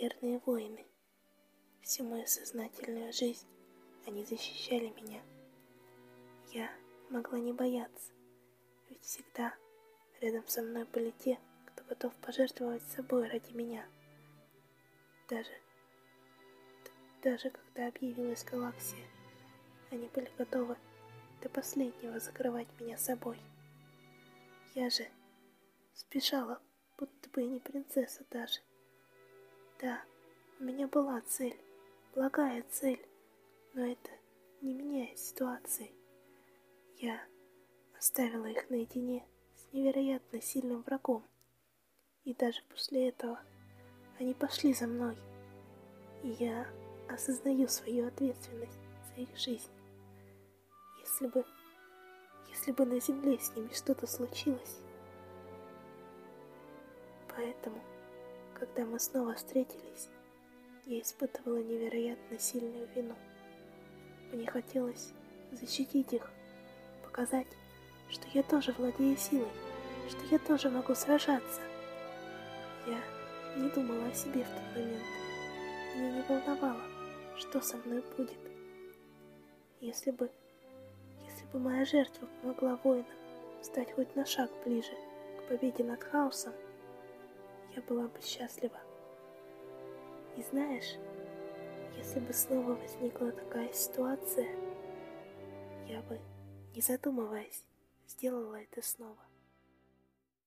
верные воины. Всю мою сознательную жизнь они защищали меня. Я могла не бояться, ведь всегда рядом со мной были те, кто готов пожертвовать собой ради меня. Даже когда объявилась галаксия, они были готовы до последнего закрывать меня собой. Я же спешала, будто бы и не принцесса даже. Да, у меня была цель, благая цель, но это не меняет ситуации. Я оставила их наедине с невероятно сильным врагом, и даже после этого они пошли за мной, и я осознаю свою ответственность за их жизнь. Если бы на земле с ними что-то случилось. Поэтому, когда мы снова встретились, я испытывала невероятно сильную вину. Мне хотелось защитить их, показать, что я тоже владею силой, что я тоже могу сражаться. Я не думала о себе в тот момент. Меня не волновало, что со мной будет. Если бы моя жертва помогла воинам стать хоть на шаг ближе к победе над хаосом, я была бы счастлива. И знаешь, если бы снова возникла такая ситуация, я бы, не задумываясь, сделала это снова.